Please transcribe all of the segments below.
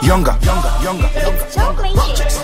younger. It's chocolate.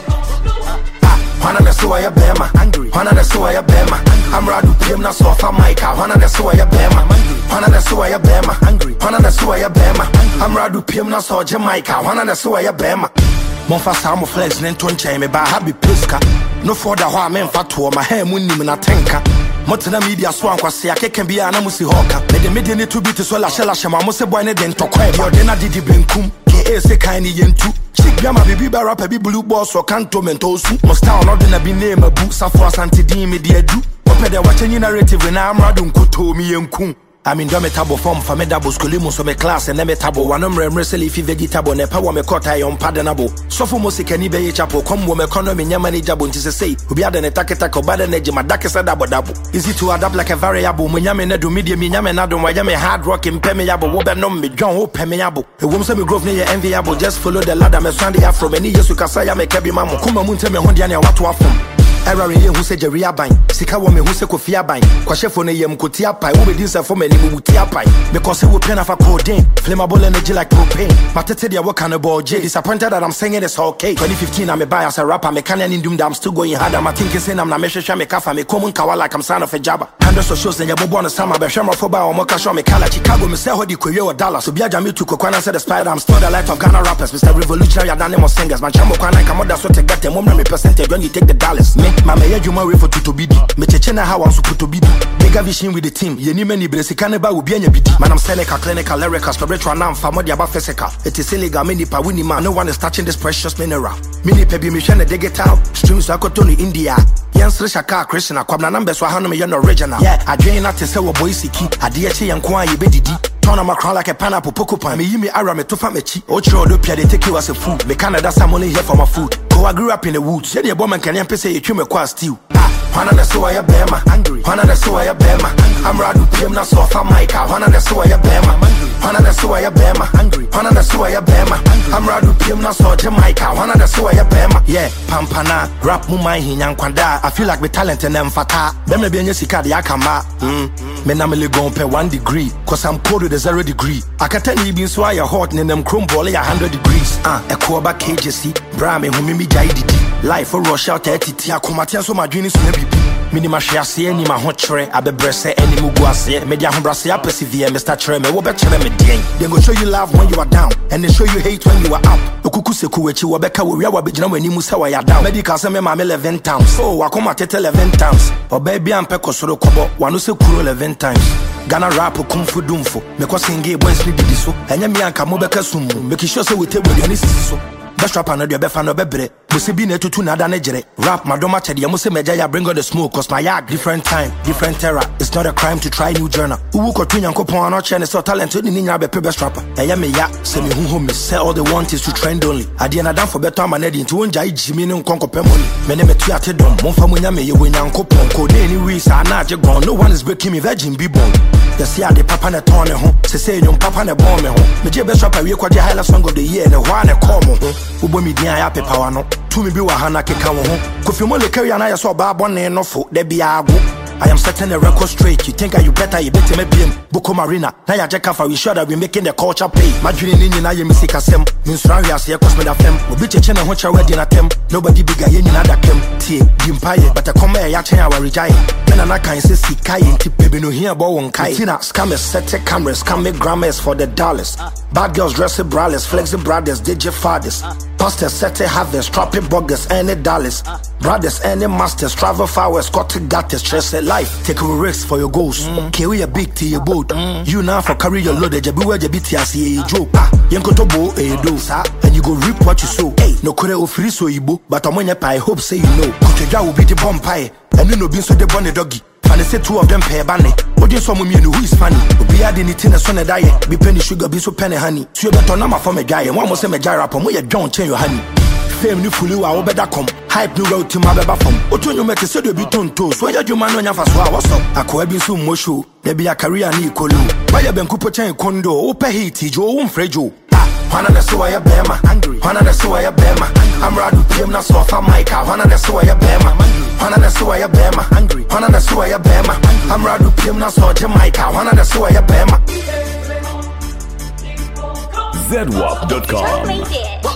One of the soy a bema, angry. One of the soy a bema. I'm Radu Pim na sofa Micah. One of the soy a bema, one of the soy a bema, angry. One of the soy a bema. I'm Radu Pim na so Jamaica. One of the soy a bema. Monfa Samo Flex Nenton me by Happy Pisca. No for the hoa men fatu my hair munim na tenka. Motina media swan kwase akeke bia na musi hoka. Me de medine to be to so la shela shema mo se boy ne den tokwa e de na didi benkum. Ke se kan ni yentu. Chibiama baby rapper be blue boss or canto mentosu. Must town not na be name a boot safo asante di me de adu. Ope de watching narrative na amrado nkoto mi yenku. I mean, do me tabo form for me double schooling so me class and me tabo one wrestle if vegetable ne power me cut I on pardonable. So for music and be chapel come wo me economy nyamani jabo nti say obi ada ne taketako bada ne jima dakesa dabo. Easy to adapt like a variable when nyame na do media me nyame na do wa nyame hard rock impermeable wo be no me John wo permeable. E wo say me growth ne enviable just follow the ladder me swande afro me ni yesu kasa ya me kebi mamu kuma munte me hondia ne wato afom. Error ye who say Jerry Aban, Sika woman who say Kofi Aban, Kwashefone yem Kotia Pai, who be this for many Mutia Pai, because he will pen off a codeine, flammable energy like propane. Matetia work on a ball J, disappointed that I'm singing it's okay. 2015, I'm a buy as a rapper, me can't in doom, I'm still going hard. I'm thinking saying I'm not Mesha me kafa, me common kawa like I'm son of a jabba. Hundreds of shows in your bonus summer, but Shama Foba or Mokasho, me Kala, Chicago, me say what you could $1. So Biaja me to Kokwana said the spider, I'm still the light of Ghana rappers, Mr. Revolutionary, Adanemo singers, man Chamo Kwana, Kamoda, so to get them 100 percentage when you take the dollars. Mama you marry for tutobidi. Me chechena how I'm supposed to be. Mega vision with the team. Ye ni many blessed caneba will be any bidi. Man I'm Seneca, clinical, lyrical, spiritual, now family about physical. It is illegal, many pa winning man. No one is touching this precious mineral. Mini pebi mission they get out. Streams like Otoni India. Yansri Shaka Christian, Kwabna numbers were Hanum yon original. Yeah, I drain not to say what boy siki. I DH and Kwa ye bedidi. Turn on my crown like a pineapple pocopan. Me yimi ara me to famechi. Ocho do pia they take you as a food. Me Canada some money here for my food. I grew up in the woods. Said your woman can say you me kwa stew. One of the soy a bema, angry. One of the soy a bema. I'm Radu Pim na sofa Micah. One of the soy a bema, one of the soy a bema, angry. One of the soy a bema. I'm Radu Pim na so Jamaica. One of the soy a bema. Yeah, pampana, rap mumai hinyan kwanda. I feel like me talent and them fata. Them me be any sika di akama. Me na me gon pe 1 degree. Cause I'm cold with a 0 degree. I can tell you been so I hot in them chrome ball 100 degrees. A quarter KJC, bra me humi mi jai didi. Life for rush out 30 I come at so my dream is maybe. Minima shasi any my hot tray, I be bresse any muguase, media humbrasi, I persevere, Mr. Treme, what better than me ding. They go show you love when you are down, and they show you hate when you are up. Okuku Kuchi, Wabeka, we are Wabijam when you musawa ya down. Medical same my 11 times. So I come at 11 times. Or baby and Peko Soro Kobo, one who say Kuro 11 times. Ghana rap kung fu dumfo, because singe boys need this so, and Yami and Kamobeka Sumu, making sure we take with any so. Best rapper no be fan no bebre. Musi bi na tutu na da na jere. Rap madoma chede ya muse meja ya bring on the smoke cause my yard different time, different era. It's not a crime to try new journal. Uwu ko tun yankopon no che ne so talent ni nya be best rapper. Eya me ya se me hu me say all they want is to trend only. Ade na dan for better man dey nti wonja ijimi ne nkonkopem money. Me ne metu ate dom momfa munya me ye wanyankopon ko de ni wi sa na je gon. No one is breaking me virgin be born. The see ade papa na turn ho. Se say nyom papa na born me ho. Me je best rapper we kwaje highlight song of the year ne hwa ne call mo ho. Ubo mi dia ya pepa no to me bi wa hana keka wo ho Kofi Mole carry na ya so ba bone no fo de bia ago I am setting the record straight. You think you better me BM Boko Marina na ya jeka for we sure that we making the culture pay madwini ni na ye misika sem minsura wi ase cause me da fem obi cheche na ho cha wedi na tem nobody bigger ye nyina da kem tie dimpaye but come ya chen our rejai me na kan se sika ye nti pebe no hia bo won kai tina scammers set cameras come make grammars for the dollars bad girls dress braless flexing brothers DJ fathers pastors set harvest trapping buggers any dollars brothers any masters travel far west got to got this stress life take a risk for your goals okay we a big to your boat you now for carry your load je be where je be tiasi joke yenkotobo do and you go reap what you sow no kore ofiri so yibo but omonye pa I hope say you know kutedwa will be the bomb pie and you know bin so the bonny doggy and they say 2 of them pair banny odi so mumie who is funny obi ade ni tin so na die be penny sugar be so penny honey so you better na ma for me guy one mo say me guy rapper mo ye John chen your honey fame ni fulu wa obeda come hype ni road to my beba from otonyo mete se do bi tonto so ya dwuma no nya fa so a what's up akoa bi so mo show na bi a career ni ikolu why benku po chen kondo o pe hit jo wo mfrejo one of the soy a bema angry one of the soy a bema I'm Radu Pim na sofa Micah one of the soy a bema one of the soy a bema angry one of the soy a bema I'm Radu Pim na so Jamaica one of the soy a bema ZWAP.com